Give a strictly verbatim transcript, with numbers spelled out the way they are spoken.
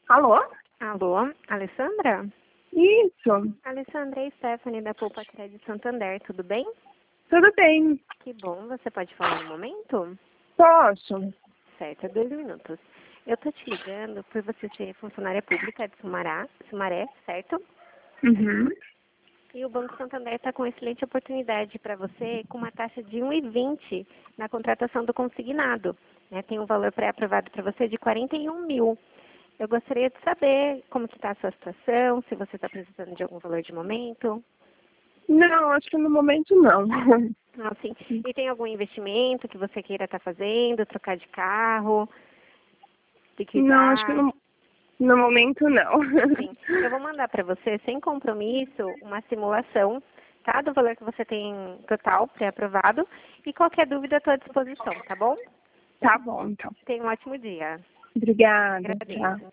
Alô? Alô, Alessandra? Isso, Alessandra é Stephanie da Poupa Crédito Santander, tudo bem? tudo bem. Que bom, você pode falar no momento? Posso? Certo, é dois minutos. Eu tô te ligando por você ser funcionária pública de Sumará, Sumaré, certo? Uhum. E o Banco Santander está com excelente oportunidade para você com uma taxa de um vírgula vinte na contratação do consignado. Né? Tem um valor pré-aprovado para você de quarenta e um mil. Eu gostaria de saber como que está a sua situação, se você está precisando de algum valor de momento. Não, acho que no momento não. Ah, sim. E tem algum investimento que você queira estar fazendo, trocar de carro, Não, acho que liquidar? no, no momento não. Sim. Eu vou mandar para você, sem compromisso, uma simulação, tá? Do valor que você tem total pré-aprovado. E qualquer dúvida, estou à disposição, tá bom? Tá bom, então. Tenha um ótimo dia. Obrigada, tchau. Agradeço.